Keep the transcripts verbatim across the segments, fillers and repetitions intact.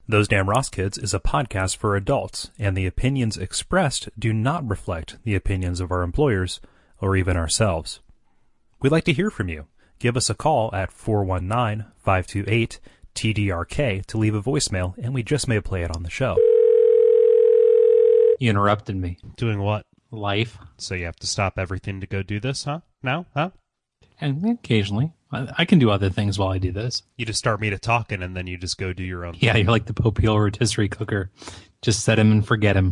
Those Damn Ross Kids is a podcast for adults, and the opinions expressed do not reflect the opinions of our employers or even ourselves. We'd like to hear from you. Give us a call at four one nine, five two eight, T D R K to leave a voicemail, and we just may play it on the show. You interrupted me. Doing what? Life. So you have to stop everything to go do this, huh? Now? Huh? And occasionally. I, I can do other things while I do this. You just start me to talking, and then you just go do your own Yeah, thing. you're like the Popeil rotisserie cooker. Just set him and forget him.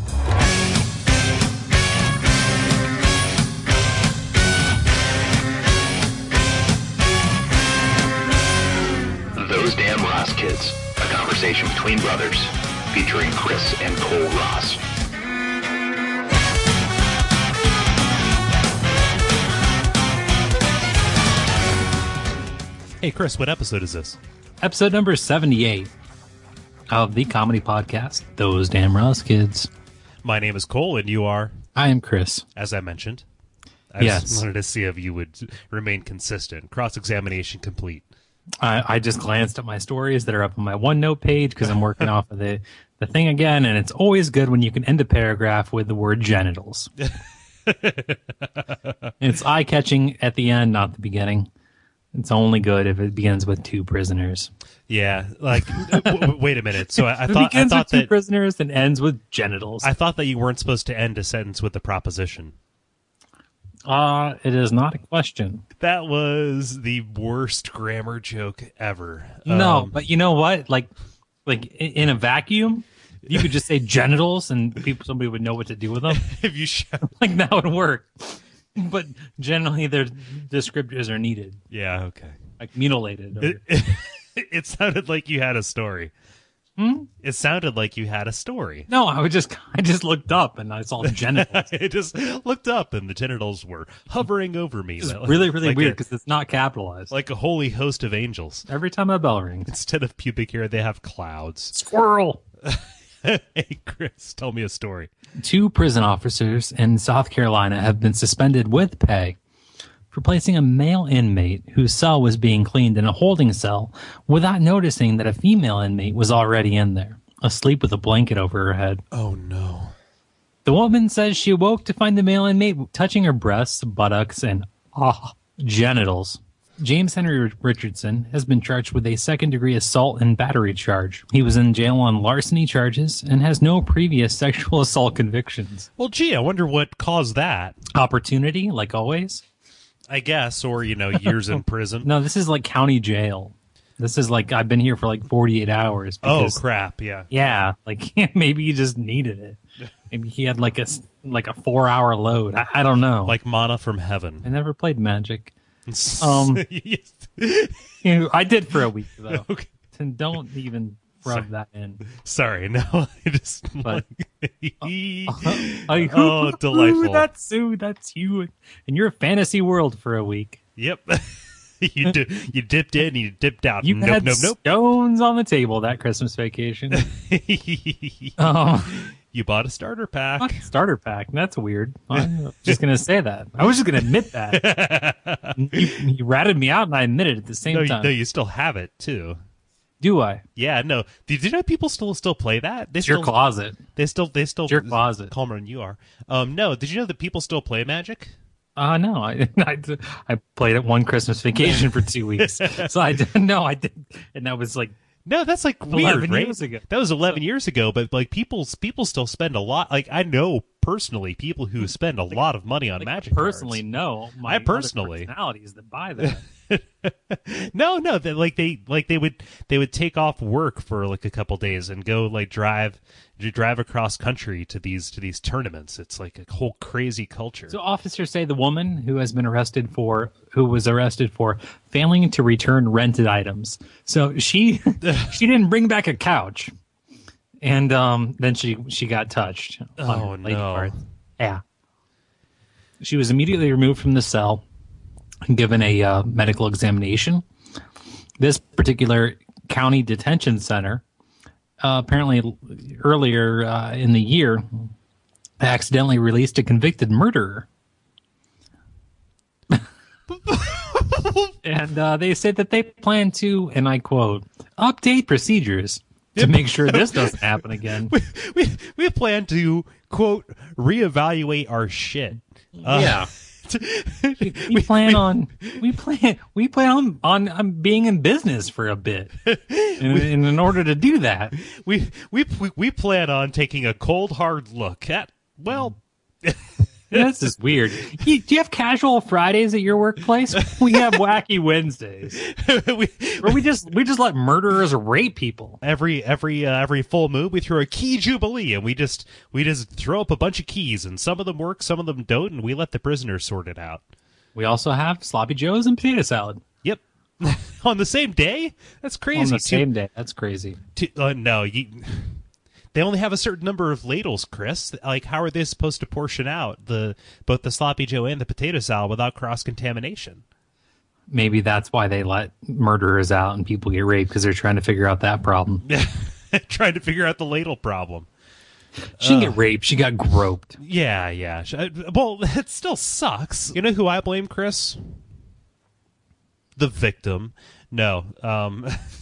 Those Damn Ross Kids, a conversation between brothers, featuring Chris and Cole Ross. Hey, Chris, what episode is this? Episode number seventy-eight of the comedy podcast, Those Damn Ross Kids. My name is Cole, and you are, I am Chris. as I mentioned. I Yes. just wanted to see if you would remain consistent. Cross-examination complete. I, I just glanced at my stories that are up on my OneNote page because I'm working off of the, the thing again, and it's always good when you can end a paragraph with the word genitals. It's eye-catching at the end, not the beginning. It's only good if it begins with two prisoners. Yeah, like, w- w- wait a minute. So I, I If it thought I begins thought with two that prisoners and ends with genitals. I thought that you weren't supposed to end a sentence with a proposition. Uh, it is not a question. That was the worst grammar joke ever. No, Um, but you know what? Like, like i- in a vacuum, you could just say genitals, and people somebody would know what to do with them. if you show, Like that would work. But generally, their descriptors are needed, yeah, okay. like mutilated. Or, It, it, it sounded like you had a story. Hmm? It sounded like you had a story. no, I would just, I just looked up and I saw genitals. I just looked up and the genitals were hovering over me. It's Like- really, really like weird a- because it's not capitalized. like a holy host of angels. Every time a bell rings, Instead of pubic hair, they have clouds. squirrel. Hey, Chris, tell me a story. Two prison officers in South Carolina have been suspended with pay for placing a male inmate whose cell was being cleaned in a holding cell without noticing that a female inmate was already in there, asleep with a blanket over her head. Oh, no. The woman says she awoke to find the male inmate touching her breasts, buttocks, and ah, genitals. James Henry Richardson has been charged with a second-degree assault and battery charge. He was in jail on larceny charges and has no previous sexual assault convictions. Well, gee, I wonder what caused that. Opportunity, like always. I guess, or, you know, years in prison. No, this is like county jail. This is like, I've been here for like forty-eight hours. Oh, Because, crap, yeah. yeah, like maybe he just needed it. Maybe he had like a, s- like a four-hour load. I, I don't know. Like manna from heaven. I never played Magic. Um, Yes. You know, I did for a week, though. Okay. And don't even rub Sorry. that in. Sorry, no, I just But- like, I, oh, delightful. That's you. That's you. And you're a fantasy world for a week. Yep. you di- you dipped in, you dipped out. You nope, had nope, nope. stones on the table that Christmas vacation. Oh, You bought a starter pack. fuck, starter pack. That's weird. I'm just gonna say that. I was just gonna admit that. you, you ratted me out, and I admitted it at the same No, you, time. no, you still have it too. Do I? Yeah, no. Did you know people still still play that? They It's your still, closet. They still they still It's your closet. calmer than you are. Um, no. Did you know that people still play Magic? Uh, no, I, I, I played it one Christmas vacation for two weeks. So I didn't know I did. And that was like, No, that's like weird, eleven right? years ago. That was eleven years ago, but like people people still spend a lot. Like I know personally people who spend a lot of money on like Magic personally, cards. no. My I other personally- personalities that buy that. no, no, they, like they like they would they would take off work for like a couple days and go like drive drive across country to these to these tournaments. It's like a whole crazy culture. So officers say the woman who has been arrested for, who was arrested for failing to return rented items. So she, she didn't bring back a couch. And um, then she, she got touched. on Oh, her lady no. part. Yeah. She was immediately removed from the cell and given a uh, medical examination. This particular county detention center, uh, apparently l- earlier uh, in the year, accidentally released a convicted murderer. And uh, they said that they plan to, and I quote, update procedures to make sure this doesn't happen again. We, we, we plan to, quote, reevaluate our shit. Uh, yeah. we, we plan on we plan we plan on, on, on being in business for a bit, and, and in order to do that, we we we we plan on taking a cold hard look at well. This is weird. You, do you have casual Fridays at your workplace? We have wacky Wednesdays. we, Or we just we just let murderers rape people. Every every uh, every full moon, we throw a key jubilee, and we just we just throw up a bunch of keys, and some of them work, some of them don't, and we let the prisoners sort it out. We also have sloppy joes and potato salad. Yep, on the same day. That's crazy. On the Two- same day. That's crazy. two- uh, no, you. They only have a certain number of ladles, Chris. Like, how are they supposed to portion out the both the sloppy joe and the potato salad without cross contamination? Maybe that's why they let murderers out and people get raped, because they're trying to figure out that problem. Trying to figure out the ladle problem. She didn't get raped. She got groped. Yeah, yeah. Well, it still sucks. You know who I blame, Chris? The victim. No. Um,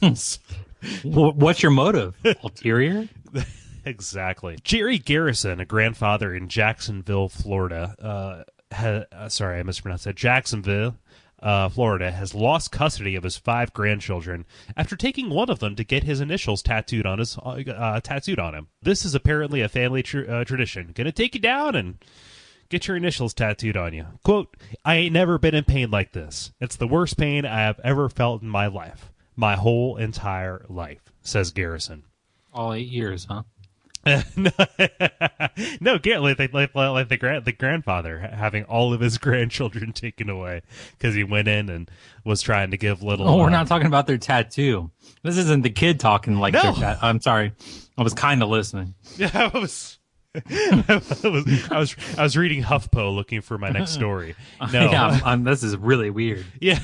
What's your motive? Ulterior? Exactly. Jerry Garrison, a grandfather in Jacksonville, Florida, uh, ha- uh, sorry, I mispronounced that. Jacksonville, uh, Florida, has lost custody of his five grandchildren after taking one of them to get his initials tattooed on his uh, tattooed on him. This is apparently a family tr- uh, tradition. Gonna take you down and get your initials tattooed on you. Quote, I ain't never been in pain like this. It's the worst pain I have ever felt in my life. My whole entire life, says Garrison. All eight years, huh? no, no, like, like, like, like the grand, the grandfather having all of his grandchildren taken away because he went in and was trying to give little. Oh, we're uh, not talking about their tattoo. This isn't the kid talking like No. their tat- I'm sorry. I was kind of listening. Yeah, I was, I was, I was, I was reading HuffPo looking for my next story. No, Yeah, I'm, I'm, this is really weird. yeah,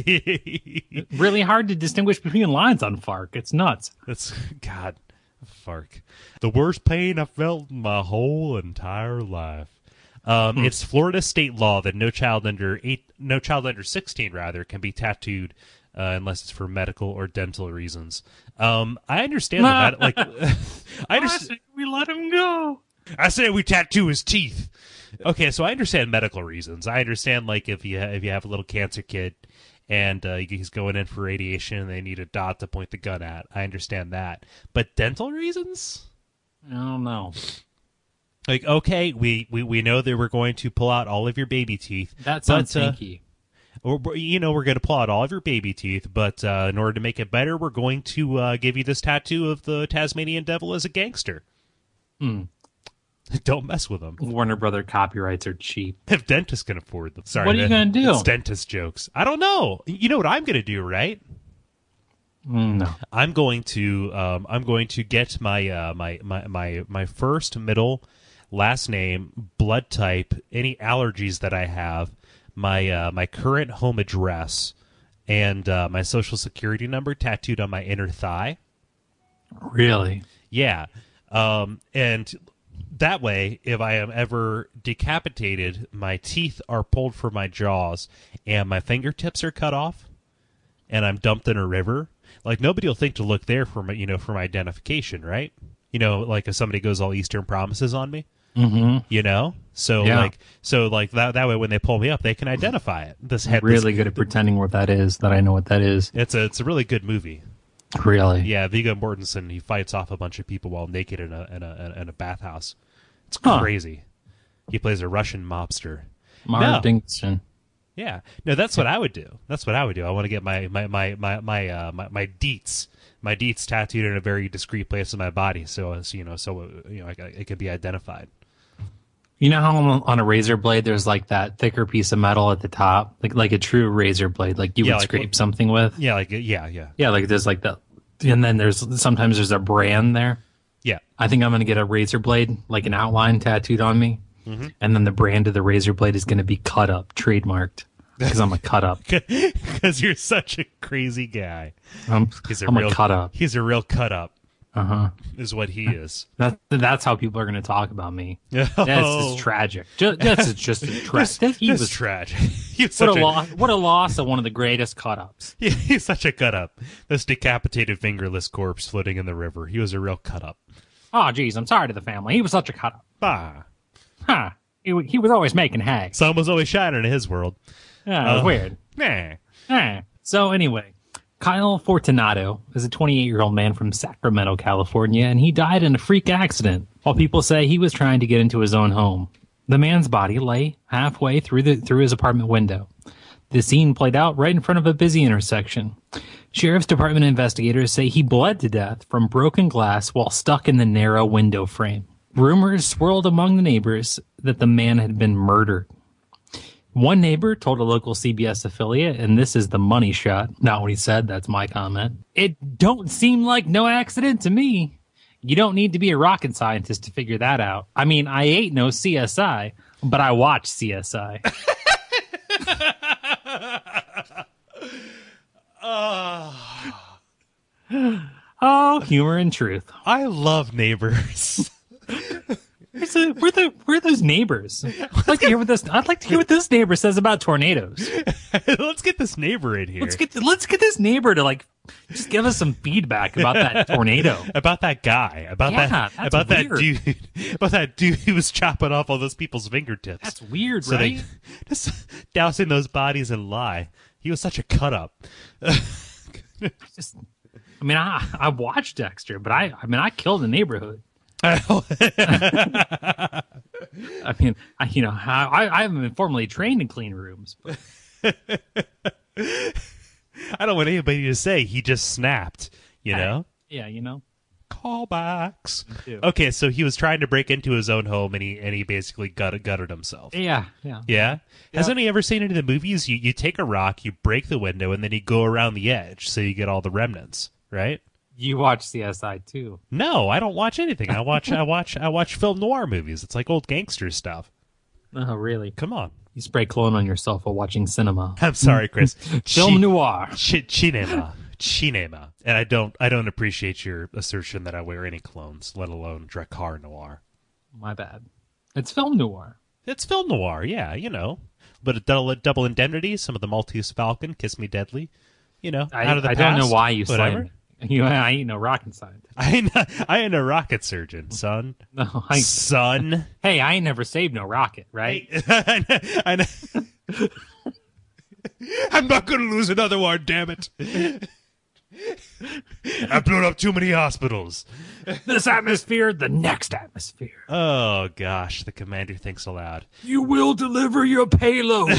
Really hard to distinguish between lines on Fark. It's nuts. that's God, Fark. The worst pain I felt in my whole entire life. Um, Hmm. It's Florida state law that no child under eight, no child under sixteen, rather, can be tattooed uh, unless it's for medical or dental reasons. Um, I understand that. Like, I understand. We let him go. I say we tattoo his teeth. Okay, so I understand medical reasons. I understand, like, if you if you have a little cancer kid and uh, he's going in for radiation and they need a dot to point the gun at. I understand that. But dental reasons? I don't know. Like, okay, we, we, we know that we're going to pull out all of your baby teeth. That sounds but, uh, stinky. or, you know, we're going to pull out all of your baby teeth, but uh, in order to make it better, we're going to uh, give you this tattoo of the Tasmanian devil as a gangster. Hmm. Don't mess with them. Warner Brother copyrights are cheap. If dentists can afford them. Sorry. What are you that- gonna do? It's dentist jokes. I don't know. You know what I'm going to do, right? Mm, no. I'm going to um, I'm going to get my uh, my, my my my first, middle, last name, blood type, any allergies that I have, my uh, my current home address, and uh, my social security number tattooed on my inner thigh. Really? Yeah, um, and that way, if I am ever decapitated, my teeth are pulled from my jaws, and my fingertips are cut off, and I'm dumped in a river. Like, nobody will think to look there for my, you know, for my identification, right? You know, like if somebody goes all Eastern Promises on me, Mm-hmm. you know. So Yeah. like, so like that that way, when they pull me up, they can identify it. This head, Really this- good at pretending what that is, that I know what that is. It's a it's a really good movie. Really? Yeah, Viggo Mortensen, he fights off a bunch of people while naked in a in a in a bathhouse. It's Huh. crazy. He plays a Russian mobster. Mark No. Dickinson. Yeah, no, that's what I would do. That's what I would do. I want to get my my my my my uh, my, my deets, my deets tattooed in a very discreet place in my body, so as you know, so uh, you know, it could be identified. You know how on on a razor blade there's like that thicker piece of metal at the top, like like a true razor blade, like you Yeah, would like scrape what- something with. Yeah, like yeah, yeah, Yeah, like there's like the, and then there's sometimes there's a brand there. yeah. I think I'm gonna get a razor blade, like an outline tattooed on me, Mm-hmm. and then the brand of the razor blade is gonna be cut up, trademarked, because I'm a cut up. Because you're such a crazy guy. I'm, He's a I'm real a cut up. He's a real cut up. Uh-huh. is what he is. That, that's how people are going to talk about me. Oh. That's just tragic. Just, that's just a tragic. He Just was tragic. He was what such a, a, loss. What a loss of one of the greatest cut-ups. he, he's such a cut up. This decapitated fingerless corpse floating in the river. He was a real cut up. Oh, geez, I'm sorry to the family. He was such a cut-up. Bah. Huh. He, w- he was always making hay. Sun was always shining in his world. Yeah, it was Uh, weird. Nah. Eh. So anyway, Kyle Fortunato is a twenty-eight-year-old man from Sacramento, California, and he died in a freak accident while people say he was trying to get into his own home. The man's body lay halfway through the through his apartment window. The scene played out right in front of a busy intersection. Sheriff's Department investigators say he bled to death from broken glass while stuck in the narrow window frame. Rumors swirled among the neighbors that the man had been murdered. One neighbor told a local C B S affiliate, and this is the money shot, not what he said, that's my comment. It don't seem like no accident to me. You don't need to be a rocket scientist to figure that out. I mean, I ain't no C S I, but I watch C S I. Oh, Oh, humor and truth. I love Neighbors. Where's the, where the, where are those neighbors? I'd like to hear what this. I'd like to hear what this neighbor says about tornadoes. Let's get this neighbor in here. Let's get let's get this neighbor to like just give us some feedback about that tornado. About that guy, about Yeah, that, that's about weird. that dude, about that dude who was chopping off all those people's fingertips. That's weird, so right? they just dousing those bodies in lye. He was such a cut up. Just, I mean, I I watched Dexter, but I I mean, I killed the neighborhood. I mean, I, you know, I I haven't been formally trained in clean rooms. But I don't want anybody to say he just snapped. You know. yeah, you know. Callbacks. too. Okay, so he was trying to break into his own home, and he and he basically gutted, gutted himself. Yeah, yeah. Yeah. Hasn't he ever seen any of the movies? You you take a rock, you break the window, and then you go around the edge, so you get all the remnants, right? You watch C S I too. No, I don't watch anything. I watch I watch I watch film noir movies. It's like old gangster stuff. Oh, really? Come on. You spray cologne on yourself while watching cinema. I'm sorry, Chris. Film Chi- noir. chi- Cinema. Cinema. And I don't I don't appreciate your assertion that I wear any clones, let alone Drakkar Noir. My bad. It's film noir. It's film noir, yeah, you know. But a double, double indemnity, some of the Maltese Falcon, Kiss Me Deadly, you know, I, out of the I past. don't know why you whatever. slammed me. You, I ain't no rocket scientist. I ain't, a, I ain't a rocket surgeon, son. No, I, Son. hey, I ain't never saved no rocket, right? I know, I know. I'm not going to lose another one, damn it. I've blown up too many hospitals. This atmosphere, the next atmosphere. Oh, gosh, the commander thinks aloud. You will deliver your payload.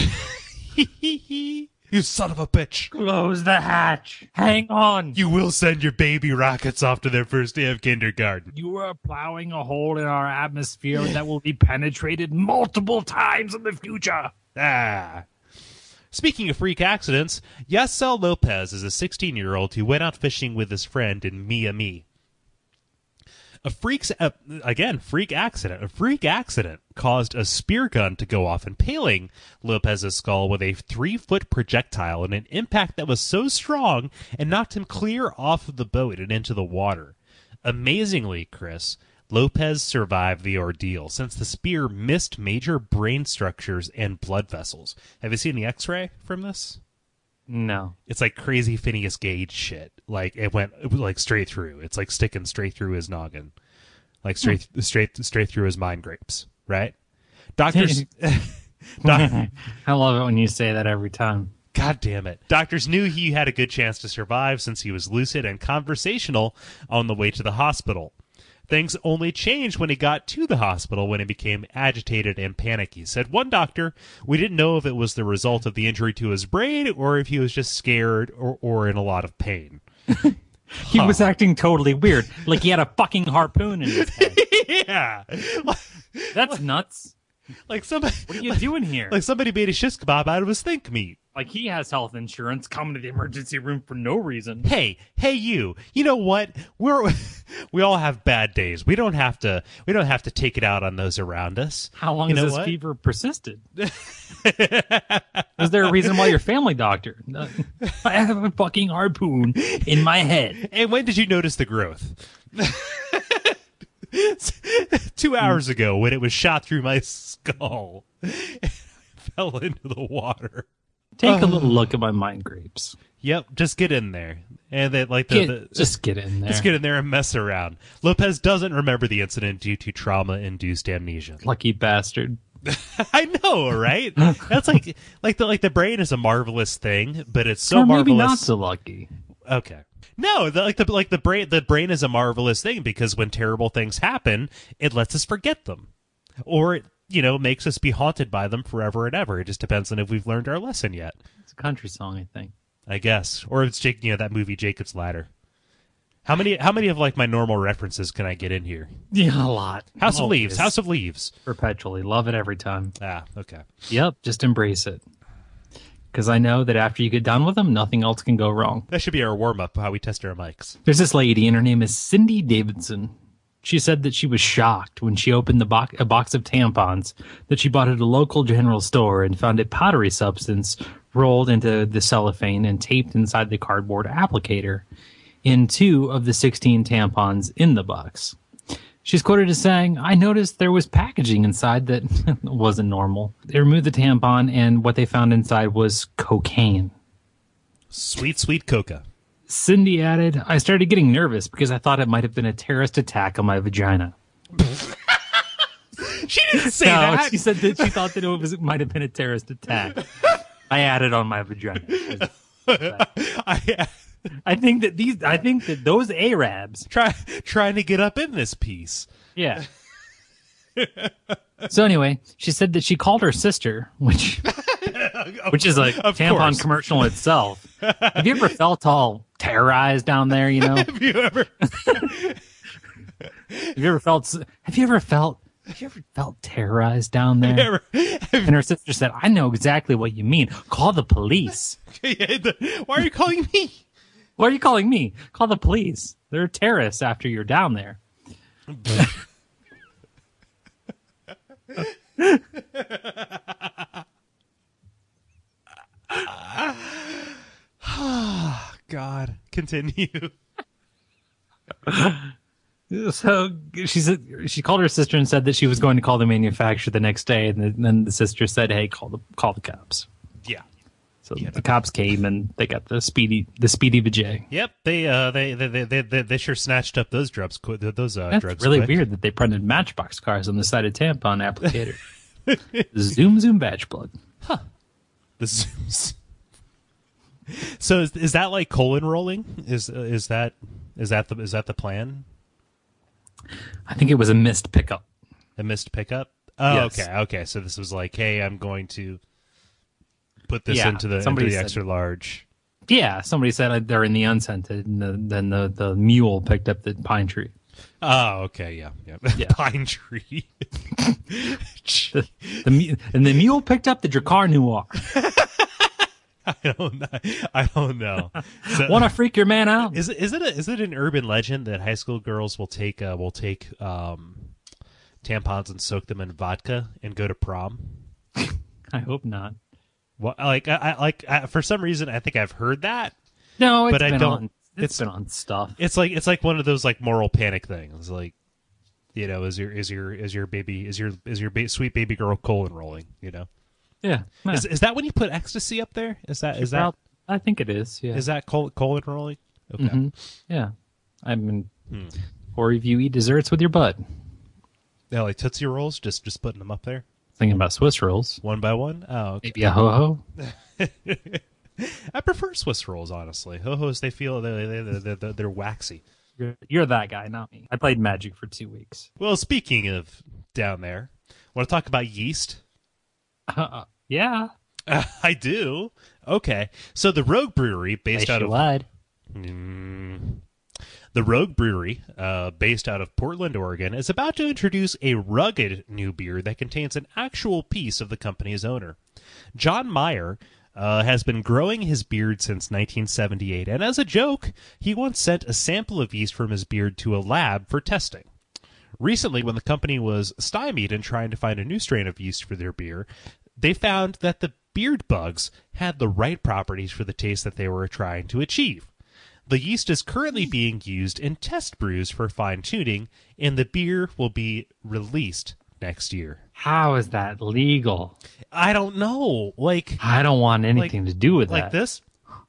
You son of a bitch. Close the hatch. Hang on. You will send your baby rockets off to their first day of kindergarten. You are plowing a hole in our atmosphere that will be penetrated multiple times in the future. Ah. Speaking of freak accidents, Yasel Lopez is a sixteen-year-old who went out fishing with his friend in Miami. A freak's uh, again freak accident. A freak accident caused a spear gun to go off, impaling Lopez's skull with a three-foot projectile in an impact that was so strong and knocked him clear off of the boat and into the water. Amazingly, Chris, Lopez survived the ordeal since the spear missed major brain structures and blood vessels. Have you seen the X-ray from this? No. It's like crazy Phineas Gage shit. Like it went it was like straight through. It's like sticking straight through his noggin, like straight Hmm. straight straight through his mind grapes. Right? Doctors. doc, I love it when you say that every time. God damn it! Doctors knew he had a good chance to survive since he was lucid and conversational on the way to the hospital. Things only changed when he got to the hospital when he became agitated and panicky. Said one doctor, we didn't know if it was the result of the injury to his brain or if he was just scared or, or in a lot of pain. He was acting totally weird, like he had a fucking harpoon in his head. Yeah. That's nuts. Like somebody, What are you doing here? like somebody made a shish kebab out of his think meat. Like he has health insurance, coming to the emergency room for no reason. Hey, hey, you! You know what? We're we all have bad days. We don't have to. We don't have to take it out on those around us. How long You has know this what? fever persisted? Is there a reason why your family doctor? Uh, I have a fucking harpoon in my head. And when did you notice the growth? Two hours ago, when it was shot through my skull, it fell into the water. Take a little look at my mind grapes. Yep, just get in there. And then, like, the, Get, the just get in there. Just get in there and mess around. Lopez doesn't remember the incident due to trauma-induced amnesia. Lucky bastard. I know, right? That's like like the like the brain is a marvelous thing, but it's so or maybe marvelous. not so lucky. Okay. No, the, like the like the brain the brain is a marvelous thing because when terrible things happen, it lets us forget them, or it, you know, makes us be haunted by them forever and ever. It just depends on if we've learned our lesson yet. It's a country song, I think. I guess, or it's Jake, you know, that movie Jacob's Ladder. How many how many of like my normal references can I get in here? Yeah, a lot. House of Always. Leaves, House of Leaves. Perpetually. Love it every time. Ah, okay. Yep, just embrace it. Because I know that after you get done with them, nothing else can go wrong. That should be our warm up. How we test our mics. There's this lady, and her name is Cindy Davidson. She said that she was shocked when she opened the bo- a box of tampons that she bought at a local general store and found a powdery substance rolled into the cellophane and taped inside the cardboard applicator in two of the sixteen tampons in the box. She's quoted as saying, "I noticed there was packaging inside that wasn't normal. They removed the tampon, and what they found inside was cocaine." Sweet, sweet coca. Cindy added, "I started getting nervous because I thought it might have been a terrorist attack on my vagina." She didn't say No, that. she said that she thought that it was it might have been a terrorist attack. I added on my vagina. I I think that these I think that those Arabs try trying to get up in this piece. Yeah. So anyway, she said that she called her sister, which which is a Of tampon course. commercial itself. Have you ever felt all terrorized down there, you know? Have you ever? Have you ever felt have you ever felt have you ever felt terrorized down there? ever And her sister said, "I know exactly what you mean. Call the police." Why are you calling me? Why are you calling me? Call the police. They're terrorists after you're down there. God, continue. So she said she called her sister and said that she was going to call the manufacturer the next day, and then the sister said, "Hey, call the call the cops." Yeah. So Yeah. the cops came and they got the speedy the speedy vajay. Yep. They uh they they they they, they, they sure snatched up those drugs. qu- Those uh, That's drugs. really quick. weird that they printed Matchbox cars on the side of tampon applicator. Zoom zoom badge plug. The zooms. So is is that like colon rolling? Is uh, is that is that the is that the plan? I think it was a missed pickup. A missed pickup? Oh, Yes. okay, okay. So this was like, hey, I'm going to put this Yeah, into the, into somebody the said- extra large. Yeah, somebody said they're in the unscented, and the, then the, the mule picked up the pine tree. Oh, okay, yeah, yeah. Yeah. Pine tree. The, the mu- and the mule picked up the Dracar Noir. I don't know. I don't know. So, Want to freak your man out? is it is it a, is it an urban legend that high school girls will take uh, will take um, tampons and soak them in vodka and go to prom? I hope not. Well, like I, I like I, for some reason I think I've heard that. No, it's But I been don't- on. It's it's- been on stuff. It's like it's like one of those like moral panic things. Like, you know, is your is your is your baby is your is your ba- sweet baby girl colon rolling? You know, Yeah, yeah. is is that when you put ecstasy up there? Is that is that Well, I think it is. Yeah, is that col- colon rolling? Okay. Mhm. yeah. I mean, Hmm. or if you eat desserts with your butt. Yeah, like Tootsie Rolls, just just putting them up there Thinking about Swiss rolls, one by one. Oh, okay. maybe a ho ho. I prefer Swiss rolls, honestly. Ho hos, they feel they they they they're, they're waxy. You're, you're that guy, not me. I played Magic for two weeks. Well, speaking of down there, want to talk about yeast? Uh, yeah, Uh, I do. Okay, so the Rogue Brewery, based out of would. Mm. The Rogue Brewery, uh, based out of Portland, Oregon, is about to introduce a rugged new beer that contains an actual piece of the company's owner. John Meyer uh, has been growing his beard since nineteen seventy-eight, and as a joke, he once sent a sample of yeast from his beard to a lab for testing. Recently, when the company was stymied in trying to find a new strain of yeast for their beer, they found that the beard bugs had the right properties for the taste that they were trying to achieve. The yeast is currently being used in test brews for fine tuning, and the beer will be released next year. How is that legal? I don't know. Like I don't want anything like, to do with like that. this.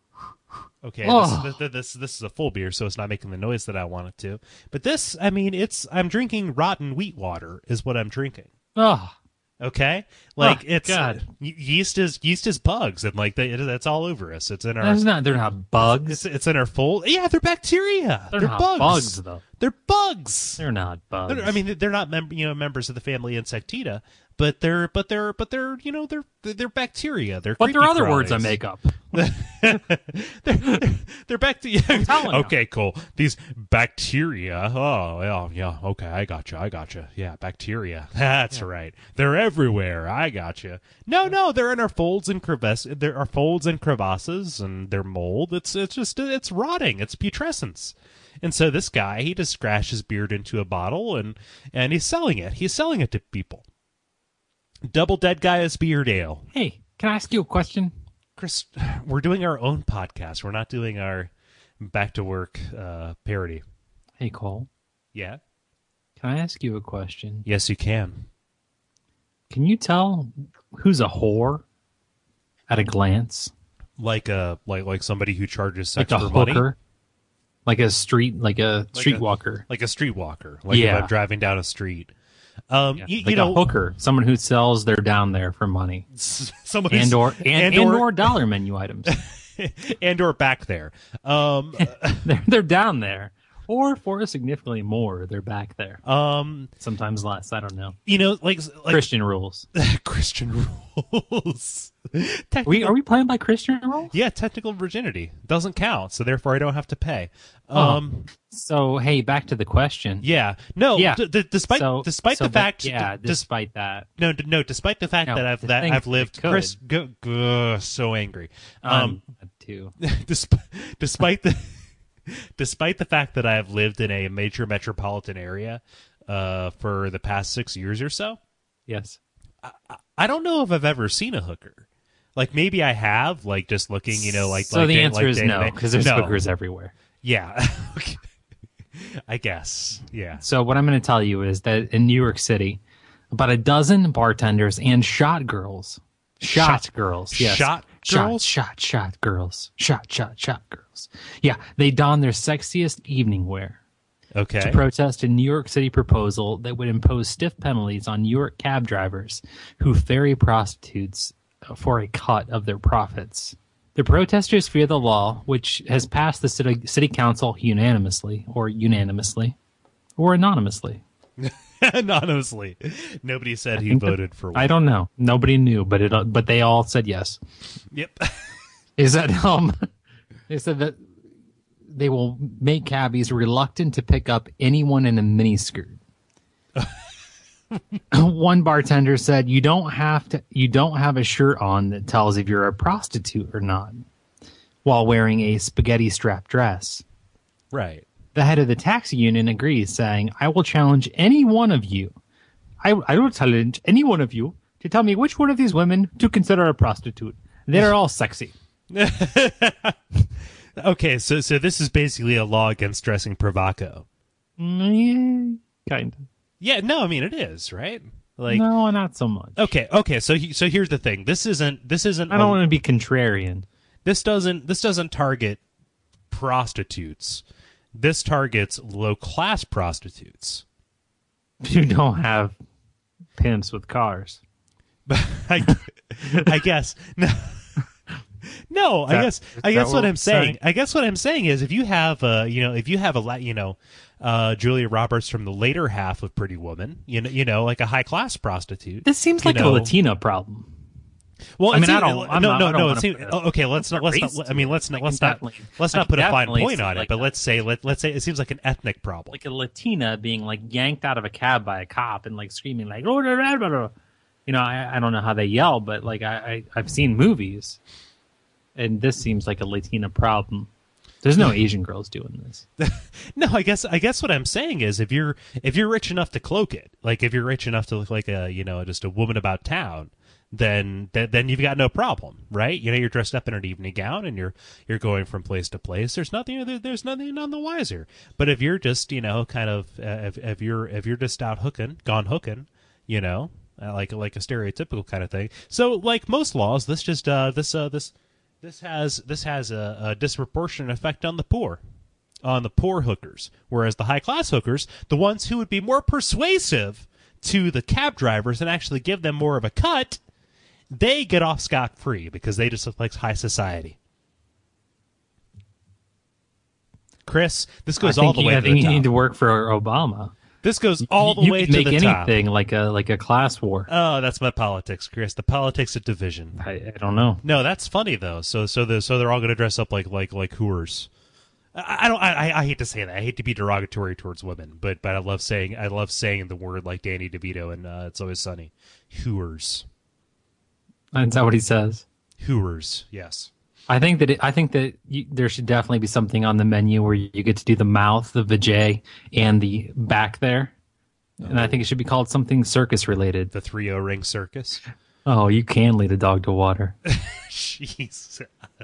Okay, Oh. this, this, this this is a full beer, so it's not making the noise that I want it to. But this, I mean, it's I'm drinking rotten wheat water, is what I'm drinking. Oh, Okay, like Oh, it's God. y- yeast is yeast is bugs, and like they, it, that's all over us. It's in our that's not. They're not bugs. it's, it's in our fold. Yeah, they're bacteria. They're, They're, not bugs. bugs. though. They're bugs. They're not bugs. They're- I mean, they're not mem- you know members of the family Insectita, but they're but they're but they're you know they're they're bacteria. They're but there are other creepy words I crawlies. make up. they're, they're, they're bacteria. telling you. Okay, cool. These bacteria. Oh, yeah, yeah. Okay, I gotcha. I gotcha. Yeah, bacteria. That's right. They're everywhere. I gotcha. No, no, they're in our folds and crevices. There are folds and crevasses, and they're mold. It's it's just it's rotting. It's putrescence. And so this guy, he just scratched his beard into a bottle, and and he's selling it. He's selling it to people. Double Dead Guy's Beard Ale. Hey, can I ask you a question? Chris, we're doing our own podcast. We're not doing our back to work uh, parody. Hey, Cole, Yeah? can I ask you a question? Yes, you can. Can you tell who's a whore at a glance? Like a like like somebody who charges Like sex a for money, hooker, like a street, like a Like a- streetwalker. like a streetwalker. Like if Yeah. I'm driving down a street. Um, Yeah, you, you like know, a hooker, someone who sells their down there for money, someone who's- and or and, and and or- or dollar menu items. and or back there. Um, they're they're down there, or for significantly more, they're back there. um, Sometimes less. I don't know. you know, like like Christian rules. Christian rules. Are Technical, we are we playing by Christian rules? yeah, technical virginity doesn't count, so therefore I don't have to pay. Oh. Um, So hey, back to the question. yeah, no, Yeah. d- d- despite So- despite so the but- fact, yeah, d- despite that, No, d- no. Despite the fact No, that I've the that thing I've they lived, could. Chris, go, go, so angry. um, Um, too. despite despite the despite the fact that I have lived in a major metropolitan area uh, for the past six years or so, Yes. I don't know if I've ever seen a hooker. Like maybe I have, like just looking, you know, like so like the day- answer like is day to no, day. because there's No. hookers everywhere. Yeah, Okay. I guess. Yeah. So what I'm going to tell you is that in New York City, about a dozen bartenders and shot girls, shot, Shot- girls, yes, shot shot, girls? shot, shot girls, shot, shot, shot girls. Yeah, they don their sexiest evening wear Okay. to protest a New York City proposal that would impose stiff penalties on New York cab drivers who ferry prostitutes for a cut of their profits. The protesters fear the law, which has passed the city, city council unanimously, or unanimously, or anonymously. Anonymously, nobody said he think that- voted for. I don't know. Nobody knew, but it. But they all said yes. Yep. Is that um? They said that they will make cabbies reluctant to pick up anyone in a miniskirt. One bartender said, "You don't have to. You don't have a shirt on that tells if you're a prostitute or not, while wearing a spaghetti strap dress." Right. The head of the taxi union agrees, saying, "I will challenge any one of you. I, I will challenge any one of you to tell me which one of these women to consider a prostitute. They're all sexy." Okay, so so this is basically a law against dressing provoco. Mm, kind of. Yeah, no, I mean it is, right? Like, No, not so much. okay, okay. So he, so here's the thing. This isn't this isn't I don't a- want to be contrarian. this doesn't this doesn't target prostitutes. This targets low class prostitutes. You don't have pimps with cars. But I, I guess no. No, I that- guess is I that guess what what we're I'm saying. saying? I guess what I'm saying is if you have uh you know if you have a la- you know uh Julia Roberts from the later half of Pretty Woman, you know you know like a high class prostitute. This seems you like know. a Latina problem. Well, I it mean, I seems- don't- I'm no, not- no, I don't no. It wanna seems, put a- oh, okay, let's not. Let's race not. to I mean, it. let's I not. can Let's not. definitely- Let's I not can put a fine definitely point see on it. like But a- let's say let let's say it seems like an ethnic problem. Like a Latina being like yanked out of a cab by a cop and like screaming like, "Oh, blah, blah, blah, blah." You know, I, I don't know how they yell, but like I, I I've seen movies, and this seems like a Latina problem. There's no Asian girls doing this. No, I guess I guess what I'm saying is if you're if you're rich enough to cloak it, like if you're rich enough to look like a you know just a woman about town, then th- then you've got no problem, right? You know, you're dressed up in an evening gown and you're you're going from place to place. There's nothing there, there's nothing none the wiser. But if you're just, you know, kind of uh, if, if you're if you're just out hooking, gone hooking, you know, uh, like like a stereotypical kind of thing. So like most laws, this just uh, this uh, this this has this has a, a disproportionate effect on the poor. On the poor hookers, whereas the high-class hookers, the ones who would be more persuasive to the cab drivers and actually give them more of a cut, they get off scot-free because they just look like high society. Chris, this goes I all think the you, way I to think the you top. need to work for Obama. This goes all the you way can to make the top. anything like a like a class war. Oh, that's my politics, Chris. The politics of division. I, I don't know. No, that's funny though. So so the so they're all going to dress up like like like hooers. I I don't. I, I hate to say that. I hate to be derogatory towards women, but but I love saying I love saying the word like Danny DeVito and uh, It's Always Sunny. Hooers, Is that what he says? hooers. Yes. I think that it, I think that you, there should definitely be something on the menu where you get to do the mouth, the vajay, and the back there. And I think it should be called something circus related. The three O ring circus. Oh, you can lead a dog to water. Jesus.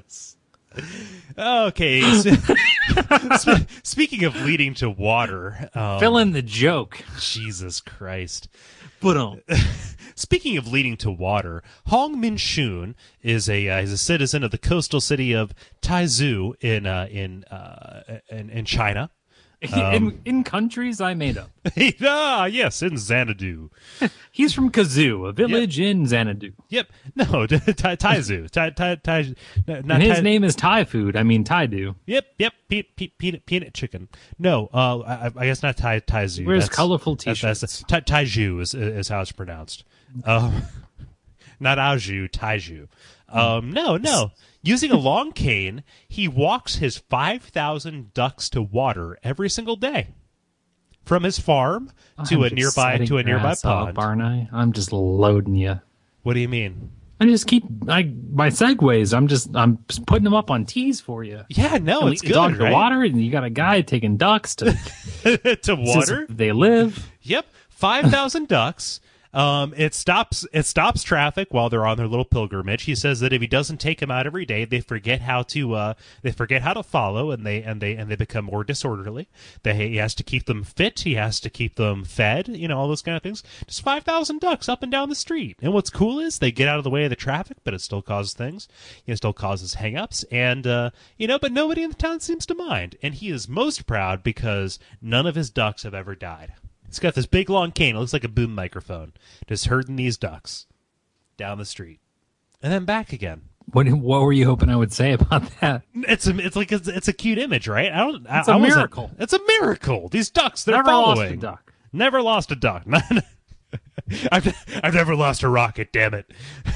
Okay. so- Speaking of leading to water, um, Fill in the joke. Jesus Christ. Put on. Speaking of leading to water, Hong Min-shun is a uh, is a citizen of the coastal city of Taizhou in uh, in, uh, in in China. in, in countries I made up. ah, yes, in Xanadu. He's from Kazoo, a village in Xanadu. Yep. No, Ta- Taizhou. Ta- Ta- Ta- not And his Ta- name is Thai food. I mean, Thai-do. Yep, yep. Pe- pe- peanut, peanut chicken. No, uh, I, I guess not Tai Taizhou. Wears That's- colorful that's- T-shirts. That's, Ta- Taizhou is is how it's pronounced. Um, not Aoju, Taizhou. Um, no, no. Using a long cane, he walks his five thousand ducks to water every single day. From his farm to I'm a just nearby setting to a your nearby ass up, pond. aren't I? I'm just loading you. What do you mean? I just keep I my segues. I'm just I'm just putting them up on tees for you. Yeah, no, And it's lead good, the dog right? to water, and you got a guy taking ducks to to water. They live. Yep, five thousand ducks. Um, it stops it stops traffic while they're on their little pilgrimage. He says that if he doesn't take them out every day, they forget how to uh, they forget how to follow, and they and they and they become more disorderly. They, he has to keep them fit. He has to keep them fed. You know, all those kind of things. Just five thousand ducks up and down the street. And what's cool is they get out of the way of the traffic, but it still causes things. It still causes hang-ups, and uh, you know, but nobody in the town seems to mind. And he is most proud because none of his ducks have ever died. He's got this big long cane. It looks like a boom microphone. Just herding these ducks down the street and then back again. What what were you hoping I would say about that? It's a, it's like it's, it's a cute image, right? I don't. It's I, a I wasn't- miracle. It's a miracle. These ducks, they're Never following. lost a duck. Never lost a duck. I've I've never lost a rocket. Damn it!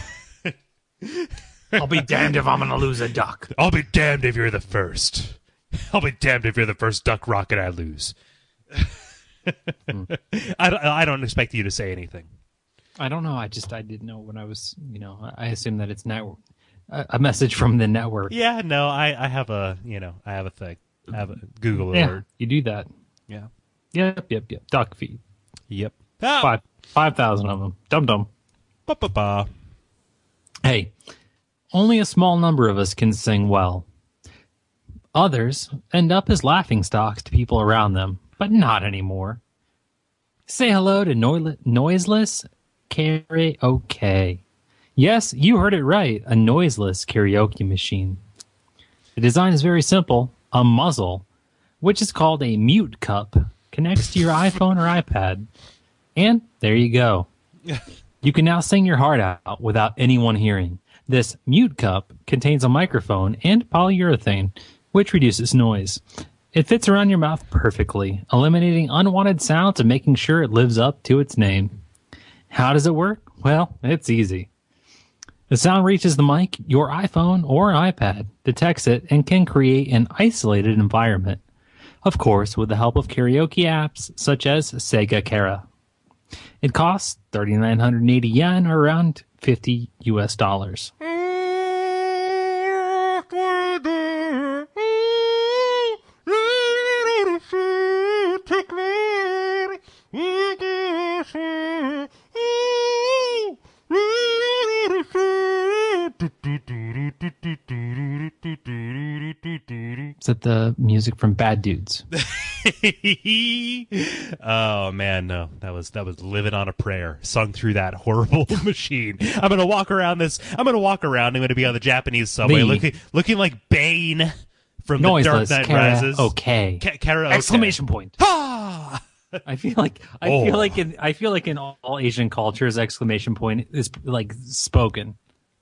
I'll be damned if I'm going to lose a duck. I'll be damned if you're the first. I'll be damned if you're the first duck rocket I lose. I, don't, I don't expect you to say anything. I don't know. I just I didn't know when I was you know I assume that it's network a, a message from the network. Yeah, no, I, I have a you know I have a thing. I have a Google Yeah, alert. you do that. Yeah. Yep, yep, yep. Duck feed. Yep. Ah, Five five thousand of them. Dum dum. ba, ba, ba. Hey, only a small number of us can sing well. Others end up as laughingstocks to people around them, but not anymore. Say hello to noi- noiseless karaoke. Yes, you heard it right, a noiseless karaoke machine. The design is very simple. A muzzle, which is called a mute cup, connects to your iPhone or iPad. And there you go. You can now sing your heart out without anyone hearing. This mute cup contains a microphone and polyurethane, which reduces noise. It fits around your mouth perfectly, eliminating unwanted sounds and making sure it lives up to its name. How does it work? Well, it's easy. The sound reaches the mic, your iPhone or iPad detects it and can create an isolated environment. Of course, with the help of karaoke apps such as Sega Kara. It costs three thousand nine hundred eighty yen or around fifty U S dollars. that the music from Bad Dudes? Oh man, no, that was that was living on a prayer sung through that horrible machine. I'm gonna walk around this. I'm gonna walk around. I'm gonna be on the Japanese subway, The- looking looking like Bane from The Dark Noiseless. Knight Kara- Rises. Okay. Ka- karaoke. Exclamation point. Ah! I feel like I Oh. feel like in I feel like in all, all Asian cultures, exclamation point is like spoken.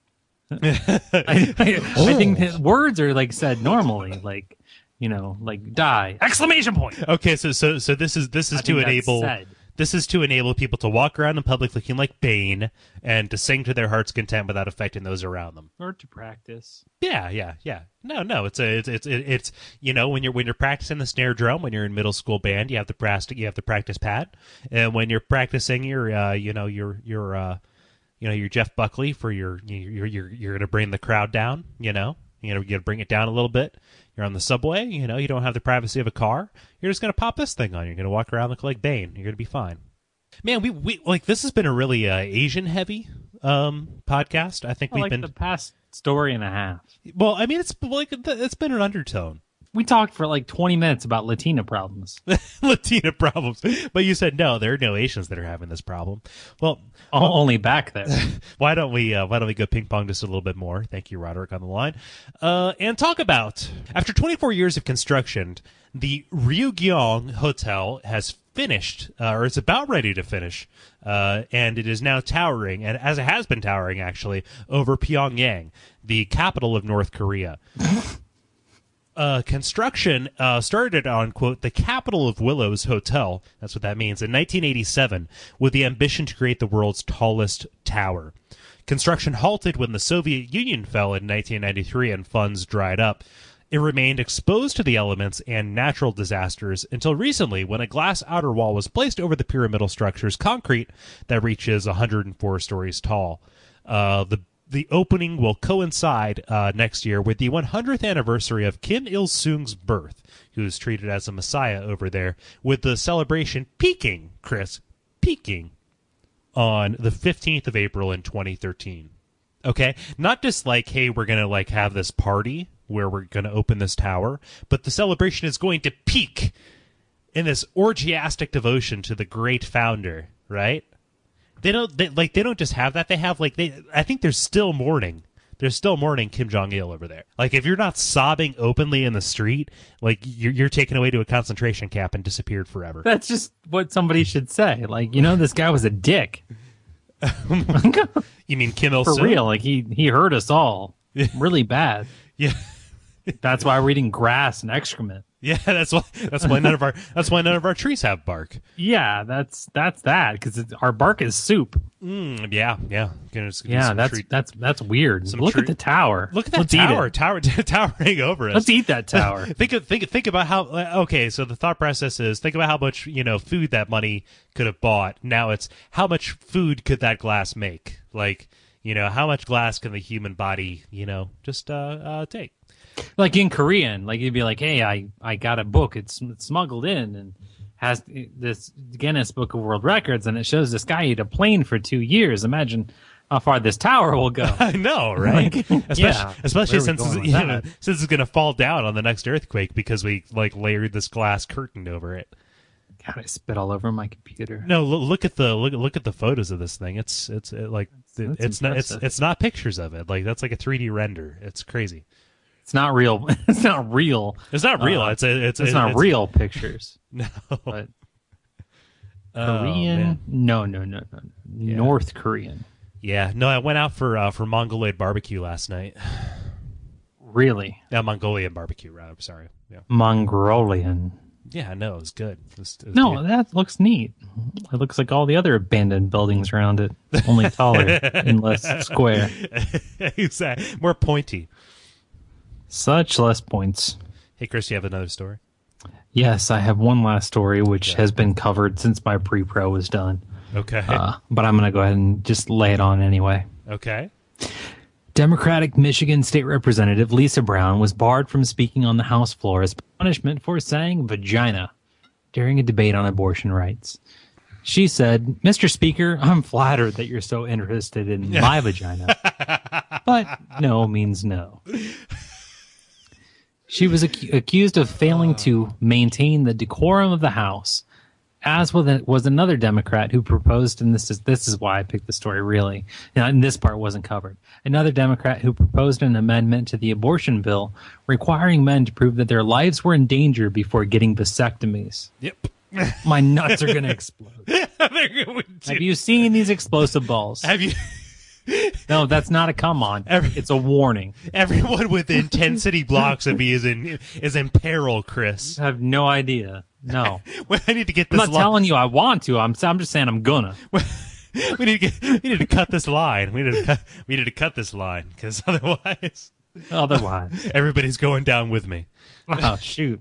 I, I, I think that words are like said normally, like you know, like die exclamation point. Okay, so so so this is this is I to think that's enable said. this is to enable people to walk around in public looking like Bane and to sing to their heart's content without affecting those around them. Or to practice. Yeah, yeah, yeah. No, no, it's a, it's, it's, it's, you know, when you're when you're practicing the snare drum, when you're in middle school band, you have the practice, you have the practice pad, and when you're practicing your, uh, you know, your, your, uh, you know, your Jeff Buckley for your, you're, you're, you're gonna bring the crowd down, you know, you know, you gotta bring it down a little bit. You're on the subway, you know, you don't have the privacy of a car. You're just gonna pop this thing on. You're gonna walk around look like Bane. You're gonna be fine. Man, we, we like this has been a really uh, Asian heavy um podcast. I think we've like been the past story and a half. well. I mean, it's like it's been an undertone. We talked for like twenty minutes about Latina problems. Latina problems, but you said no. There are no Asians that are having this problem. Well, O- Only back there. why don't we uh, why don't we go ping pong just a little bit more? Thank you, Roderick, on the line, uh, and talk about after twenty-four years of construction, the Ryugyong Hotel has finished, uh, or it's about ready to finish, uh, and it is now towering, and as it has been towering actually over Pyongyang, the capital of North Korea. Uh, construction uh, started on, quote, the capital of Willows Hotel, that's what that means, in nineteen eighty-seven, with the ambition to create the world's tallest tower. Construction halted when the Soviet Union fell in nineteen ninety-three and funds dried up. It remained exposed to the elements and natural disasters until recently when a glass outer wall was placed over the pyramidal structure's concrete that reaches one hundred four stories tall. Uh, the The opening will coincide uh, next year with the one hundredth anniversary of Kim Il-sung's birth, who's treated as a messiah over there, with the celebration peaking, Chris, peaking on the fifteenth of April in twenty thirteen. Okay? Not just like, hey, we're going to like have this party where we're going to open this tower, but the celebration is going to peak in this orgiastic devotion to the great founder, right? They don't they, like. They don't just have that. They have like they. I think there's still mourning. There's still mourning Kim Jong Il over there. Like if you're not sobbing openly in the street, like you're you're taken away to a concentration camp and disappeared forever. That's just what somebody should say. Like, you know, this guy was a dick. You mean Kim Il For Sung? real. Like he he hurt us all really bad. Yeah, That's why we're eating grass and excrement. yeah. That's why. That's why none of our. That's why none of our trees have bark. Yeah, that's that's that because our bark is soup. Mm, yeah, yeah. Gonna, just- Yeah, some that's tree- that's that's weird. some Look tree- at the tower. Look at that Let's eat tower, it. tower, towering over us. Let's eat that tower. think of, think think about how okay. So the thought process is think about how much you know food that money could have bought. Now it's how much food could that glass make? Like you know how much glass can the human body you know just uh, uh take? Like in Korean, like you'd be like, "Hey, I I got a book. It's, it's smuggled in and has this Guinness Book of World Records, and it shows this guy ate a plane for two years. Imagine how far this tower will go." I know, right? Like, especially yeah. especially Where are we since going it's, with you know, that? since it's gonna fall down on the next earthquake because we like layered this glass curtain over it. God, I spit all over my computer. No, look, look at the look look at the photos of this thing. It's it's it, like it, that's it's not it's impressive. it's not pictures of it. Like that's like a three D render. It's crazy. It's not real. It's not real. It's not real. Uh, it's a, it's It's it- not real pictures. No. But Oh, Korean? man. No, no, no, no. no. North Korean. Yeah. No, I went out for uh, for Mongoloid barbecue last night. Really? Yeah, Mongolian barbecue. Rather, sorry. Yeah. Mongolian. Yeah. No, it was good. It was, it was No, good. that looks neat. It looks like all the other abandoned buildings around it, only taller and less square. Exactly. More pointy. Such less points. Hey, Chris, you have another story? Yes, I have one last story which has been covered since my pre-pro was done. Okay. Uh, but I'm going to go ahead and just lay it on anyway. okay. Democratic Michigan State Representative Lisa Brown was barred from speaking on the House floor as punishment for saying vagina during a debate on abortion rights. She said, "Mister Speaker, I'm flattered that you're so interested in my vagina, but no means no." She was ac- accused of failing to maintain the decorum of the House, as was, a, was another Democrat who proposed, and this is this is why I picked the story really, and this part wasn't covered. Another Democrat who proposed an amendment to the abortion bill requiring men to prove that their lives were in danger before getting vasectomies. Yep. My nuts are going to explode. Have you seen these explosive balls? Have you? No, that's not a come on. Every, it's a warning. Everyone within ten city blocks of me is in is in peril, Chris. I have no idea. No. Well, I need to get I'm this. not li- telling you I want to. I'm I'm just saying I'm gonna. we need to get. We need to cut this line. We need to cut. We need to cut this line because otherwise, Otherwise, everybody's going down with me. Oh shoot.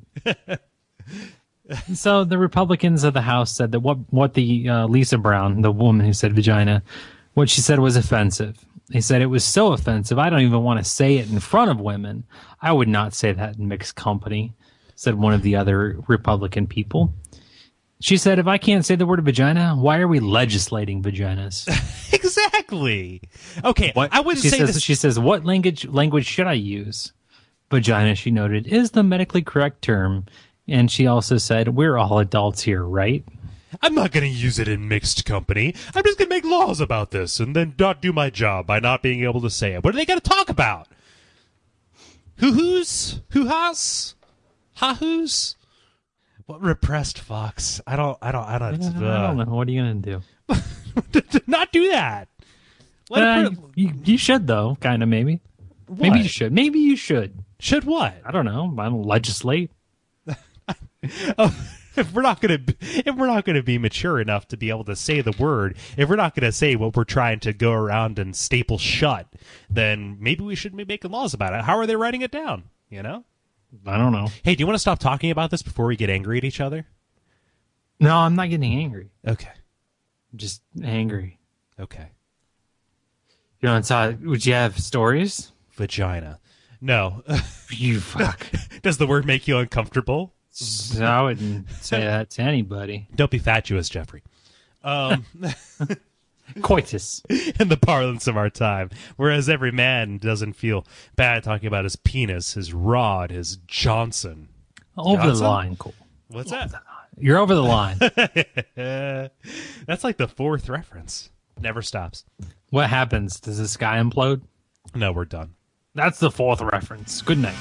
So the Republicans of the House said that what what the uh, Lisa Brown, the woman who said vagina, what she said was offensive. They said it was so offensive, I don't even want to say it in front of women. I would not say that in mixed company, said one of the other Republican people. She said, if I can't say the word vagina, why are we legislating vaginas? Exactly. Okay, What, I wouldn't she say says, this. She says, what language language should I use? Vagina, she noted, is the medically correct term. And she also said, we're all adults here, right? I'm not going to use it in mixed company. I'm just going to make laws about this and then not do my job by not being able to say it. What are they going to talk about? Hoo-hoos? Hoo-has? Ha-hoos? What repressed Fox? I don't, I don't, I don't, I uh, don't know. What are you going to do? not do that. Let Uh, it, you, you should, though, kind of, maybe. what? Maybe you should. Maybe you should. Should what? I don't know. I don't legislate. Oh, if we're not gonna, if we're not gonna be mature enough to be able to say the word, if we're not gonna say what we're trying to go around and staple shut, then maybe we should be making laws about it. How are they writing it down? You know? I don't know. Hey, do you want to stop talking about this before we get angry at each other? No, I'm not getting angry. Okay. I'm just angry. Okay. You know, so, would you have stories? Vagina. No. You fuck. Does the word make you uncomfortable? I wouldn't say that to anybody. Don't be fatuous, Jeffrey. Um, Coitus. in the parlance of our time. Whereas every man doesn't feel bad talking about his penis, his rod, his Johnson. Over Johnson? the line, Cole. What's that? You're over the line. That's like the fourth reference. Never stops. What happens? Does the sky implode? No, we're done. That's the fourth reference. Good night.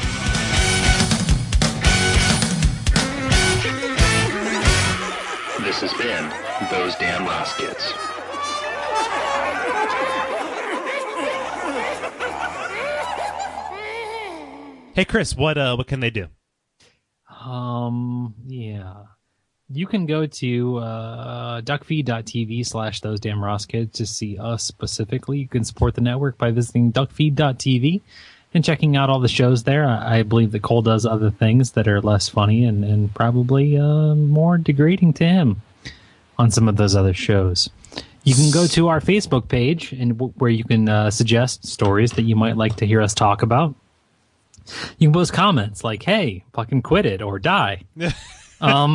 This has been Those Damn Roskits. Hey, Chris, what uh, what can they do? Um, yeah. You can go to uh, duckfeed.tv slash those damn Roskids to see us specifically. You can support the network by visiting duckfeed.tv and checking out all the shows there. I, I believe that Cole does other things that are less funny and, and probably uh, more degrading to him on some of those other shows. You can go to our Facebook page and w- where you can uh, suggest stories that you might like to hear us talk about. You can post comments like, hey, fucking quit it or die. um,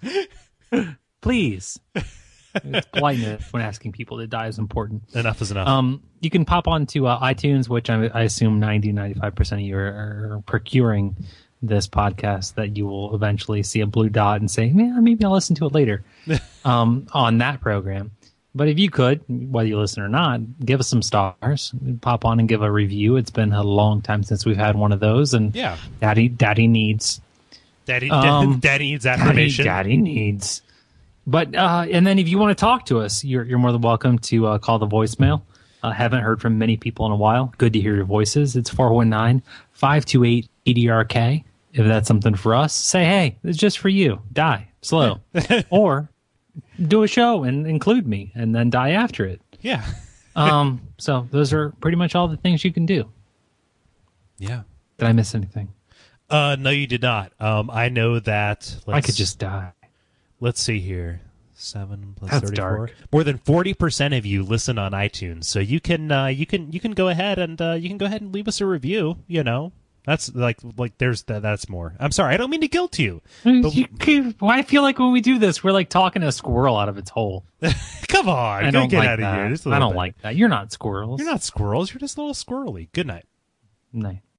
please. It's politeness when asking people to die is important. Enough is enough. Um, you can pop onto uh, iTunes, which I, I assume ninety, ninety-five percent of you are, are procuring this podcast, that you will eventually see a blue dot and say, yeah, maybe I'll listen to it later um, on that program. But if you could, whether you listen or not, give us some stars. Pop on and give a review. It's been a long time since we've had one of those, and yeah, Daddy, Daddy needs, Daddy, um, Daddy needs Daddy, affirmation. Daddy needs. But uh, and then if you want to talk to us, you're you're more than welcome to uh, call the voicemail. I uh, haven't heard from many people in a while. Good to hear your voices. It's four one nine, five two eight, E D R K. If that's something for us, say, hey, it's just for you. Die slow, or do a show and include me and then die after it. Yeah. um. So those are pretty much all the things you can do. Yeah. Did I miss anything? Uh, no, you did not. Um, I know that. Let's, I could just die. Let's see here. Seven plus That's thirty-four. dark. More than forty percent of you listen on iTunes, so you can uh, you can you can go ahead and uh, you can go ahead and leave us a review. You know, that's like like there's that. That's more. I'm sorry, I don't mean to guilt you. But, You could- I feel like when we do this, we're like talking a squirrel out of its hole. come on, I go don't get like out of that. here. Just a I little don't bit. like that. You're not squirrels. You're not squirrels. You're just a little squirrely. Good night. No.